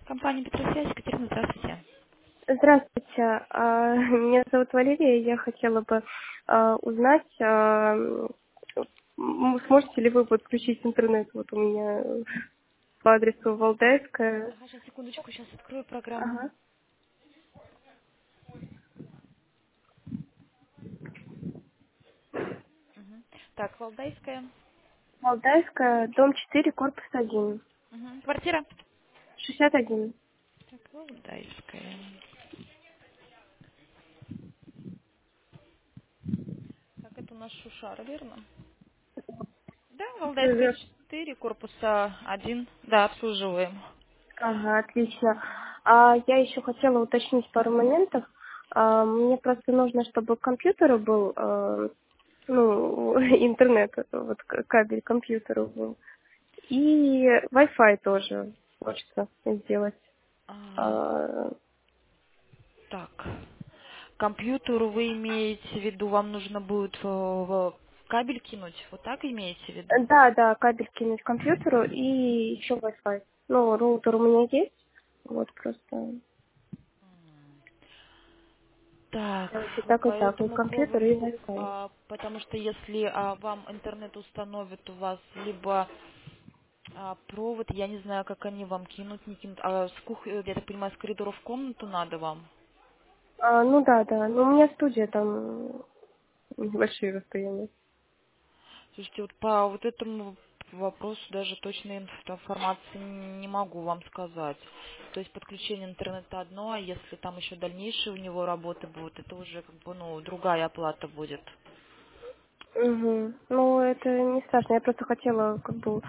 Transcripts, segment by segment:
Компания «Петросвязь», Екатерина, здравствуйте. Здравствуйте, меня зовут Валерия. Я хотела бы узнать, сможете ли вы подключить интернет вот у меня по адресу Валдайская. Ага, сейчас, секундочку, сейчас открою программу. Ага. Мгм. Так, Валдайская. Валдайская, дом 4, корпус 1, Мгм. Квартира? 61. Так, Валдайская. Так, это у нас Шушара, верно? Да, Валдайская Живет. 4, корпуса 1. Да, обслуживаем. Ага, отлично. Я еще хотела уточнить пару моментов. Мне просто нужно, чтобы к компьютеру был, интернет, вот кабель к компьютеру был. И Wi-Fi тоже хочется сделать. А, А, так, компьютер вы имеете в виду, вам нужно будет в кабель кинуть? Вот так имеете в виду? Да, да, кабель кинуть к компьютеру и еще Wi-Fi. Ну, роутер у меня есть. Вот просто Так, делать вот и по так, и этому компьютер, и поводу, Wi-Fi. потому что если вам интернет установят у вас либо провод, я не знаю, как они вам кинут, не кинут, с кухни, я так понимаю, с коридора в комнату надо вам. Ну да, да. Ну, у меня студия там небольшие расстояния. Слушайте, вот по вот этому вопросу даже точной информации не могу вам сказать. То есть подключение интернета одно, а если там еще дальнейшие у него работы будут, это уже как бы, ну, другая оплата будет. Угу. Ну, это не страшно. Я просто хотела как бы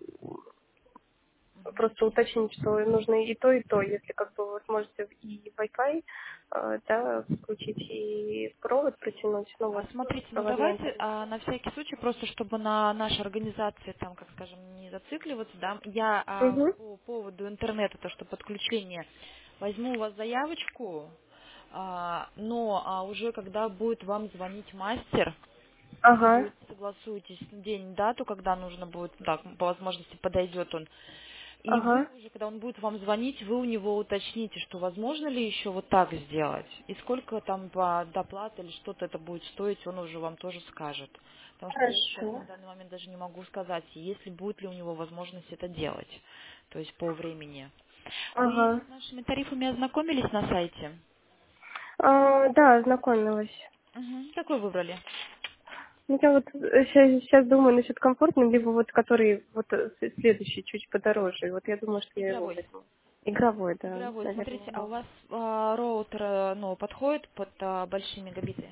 просто уточнить, что нужно и то, если как бы вы сможете и Wi-Fi, да, включить, и провод протянуть, ну вот, Смотрите, ну проводной давайте интернет. на всякий случай, просто чтобы на нашей организации, там, как скажем, не зацикливаться, да, я Угу. по поводу интернета, то, что подключение, возьму у вас заявочку, но уже когда будет вам звонить мастер, вы Ага, будете согласуетесь день, дату, когда нужно будет, да, по возможности подойдет он. И вы ага, уже, когда он будет вам звонить, вы у него уточните, что возможно ли еще вот так сделать. И сколько там по доплате или что-то это будет стоить, он уже вам тоже скажет. Потому что я сейчас хорошо. на данный момент даже не могу сказать, если будет ли у него возможность это делать. То есть по времени. Вы Ага. с нашими тарифами ознакомились на сайте? Да, ознакомилась. Угу. Какой выбрали? Ну, я вот сейчас думаю насчет комфортным, либо вот который вот следующий чуть подороже. И вот я думаю, что я его Игровой. возьму. Игровой, да, Игровой. наверное, Смотрите, а у его. вас роутер ну, подходит под большие мегабиты?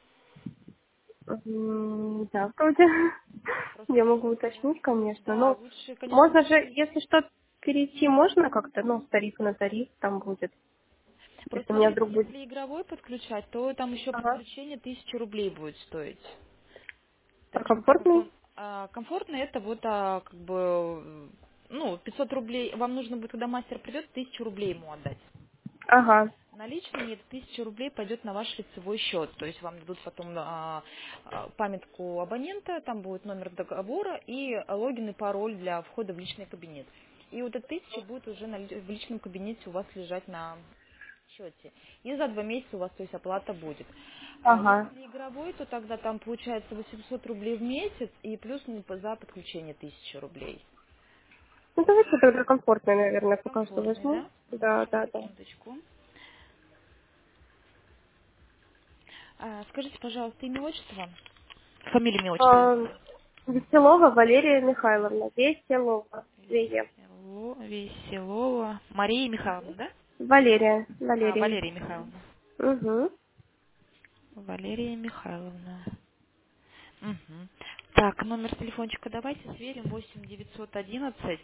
Да, вроде. Просто Я могу если, уточнить, конечно. да, Но лучше, конечно, можно же, если что, перейти можно как-то, ну, с тарифа на тариф там будет. просто Если у меня смотрите, вдруг будет... если игровой подключать, то там еще Ага. подключение 1000 рублей будет стоить. А Так что так как он комфортный? комфортный, это вот как бы, ну, 500 рублей, вам нужно будет, когда мастер придет, 1000 рублей ему отдать. Ага. Наличными эта 1000 рублей пойдет на ваш лицевой счет. То есть вам дадут потом памятку абонента, там будет номер договора и логин и пароль для входа в личный кабинет. И вот эта 1000 будет уже в личном кабинете у вас лежать на счете. И за 2 месяца у вас, то есть, оплата будет. А Ага. если игровой, то тогда там получается 800 рублей в месяц и плюс за подключение 1000 рублей. Ну, давайте тогда комфортный, наверное, пока что Комфортный, возьму. да? Да, Сейчас, да, да. секундочку. Скажите, пожалуйста, имя, отчество? Фамилия, имя, отчество. А, Веселова Валерия Михайловна. Веселова. Вея. Веселова. Мария Михайловна, да? Валерия. Валерия. Валерия Михайловна. Угу. Валерия Михайловна. Мгм. Так, номер телефончика давайте сверим. 8 911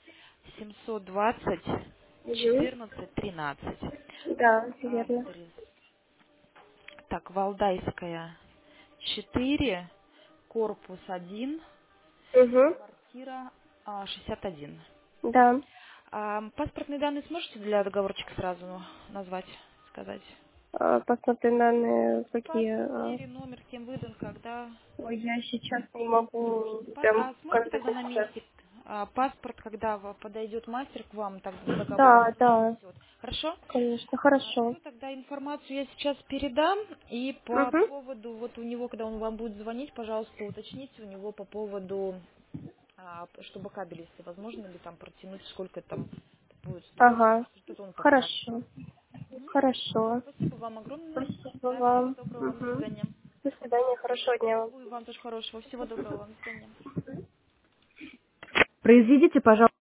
720 Угу. 14 13. Да, верно. Адрес. Так, Валдайская 4, корпус 1, Угу. квартира 61. Да. Паспортные данные сможете для договорчика сразу назвать, сказать? Посмотрим данные какие. Серию, номер, кем выдан, когда. Ой, я сейчас не могу прям Сможете тогда конкретно на сейчас. месте? паспорт, когда подойдет мастер к вам, так договор Да, он да, принесет. Хорошо? конечно, хорошо. Всё, тогда информацию я сейчас передам. И по Угу. поводу, вот у него, когда он вам будет звонить, пожалуйста, уточните у него по поводу, чтобы кабель, если возможно, ли там протянуть, сколько там будет стоить, Ага, что-то он подскажет хорошо, вам. Мгм. хорошо. Спасибо вам огромное. Спасибо Да, всего вам. доброго вам, до Угу. свидания. До свидания, хорошего дня вам. Ой, вам тоже хорошего, всего доброго вам, до свидания. Произведите, пожалуйста,